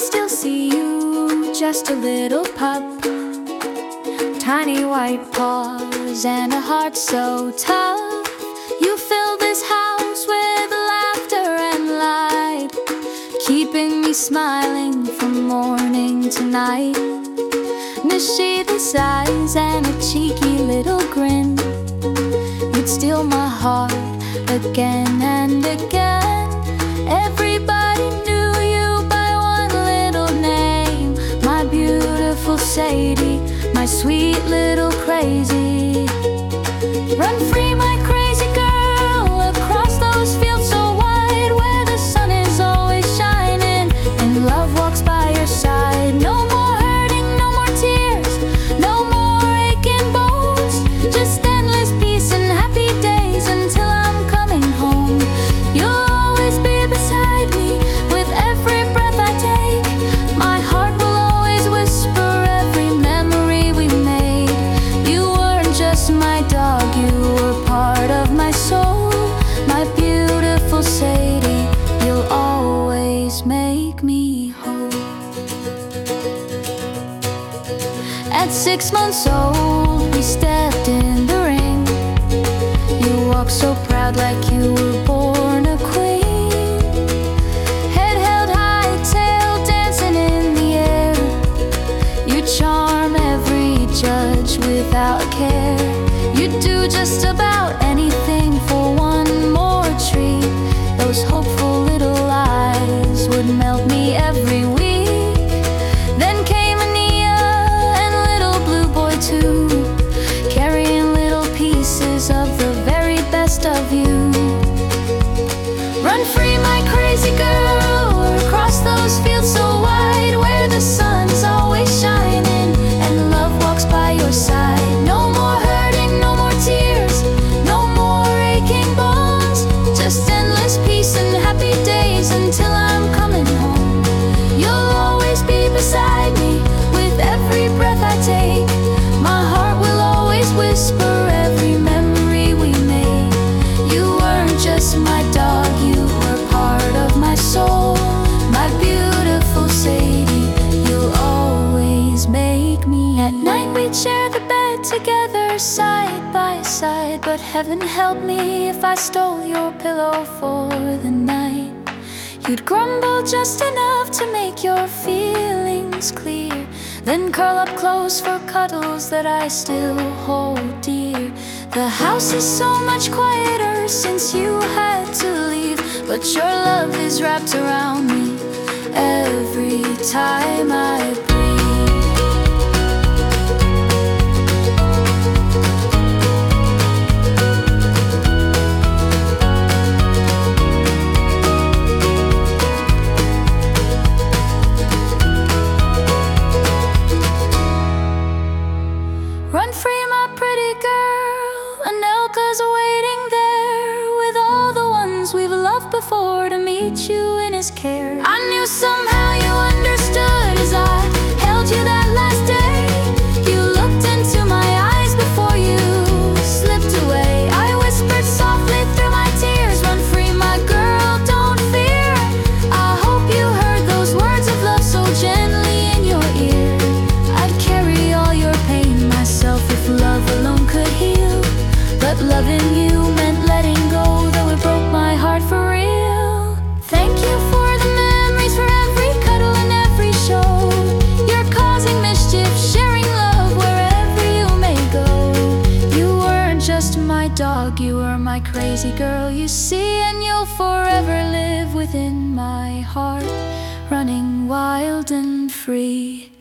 still see you, just a little pup, tiny white paws and a heart so tough. You fill this house with laughter and light, keeping me smiling from morning to night. Mischievous eyes and a cheeky little grin, you'd steal my heart again and again. Everybody knew you by one little name, my beautiful Sadie, my sweet little crazy. Run free, my crazy girl, across those fields so wide, where the sun is always shining and love walks by your side. No more hurting, no more tears, no more aching bones, just endless peace and happy days until I'm coming home. You'll always be beside me with every breath I take. My heart will always whisper every memory we made. You weren't just my dog, you were part of my soul, my beautiful Sadie. You'll always make me whole. At 6 months old, we stepped in the ring. You walked so proud, like you were born a queen. Head held high, tail dancing in the air. You charm every judge without care. You'd do just about anything for one more treat. Those hopeful little eyes would melt me every week. Then came Ania and little blue boy too, carrying little pieces of the very best of you. Run free, my crazy girl, across those fields so wide, where the sun's always shining and love walks by your side. No more hurting, no more tears, no more aching bones, just endless peace and happy days until I'm coming home. You'll always be beside me with every breath I take. My heart will always whisper every memory we made. You weren't just my dog, you were part of my soul, my beautiful Sadie. You'll always make me. At night we'd share the bed together, side by side, but heaven help me if I stole your pillow for the night. You'd grumble just enough to make your feelings clear, then curl up close for cuddles that I still hold dear. The house is so much quieter since you had to leave, but your love is wrapped around me every time I breathe. Run free, my pretty girl, Anelka's waiting there, with all the ones we've loved before, to meet you in his care. I knew somehow you understood as I held you that last day. You looked into my eyes before you slipped away. I whispered softly through my tears, run free, my girl, don't fear. I hope you heard those words of love so gently in your ear. I'd carry all your pain myself if love alone could heal, but loving you meant letting go, though it broke my heart for real. Thank you for the memories, for every cuddle and every show. You're causing mischief, sharing love wherever you may go. You weren't just my dog, you were my crazy girl, you see, and you'll forever live within my heart, running wild and free.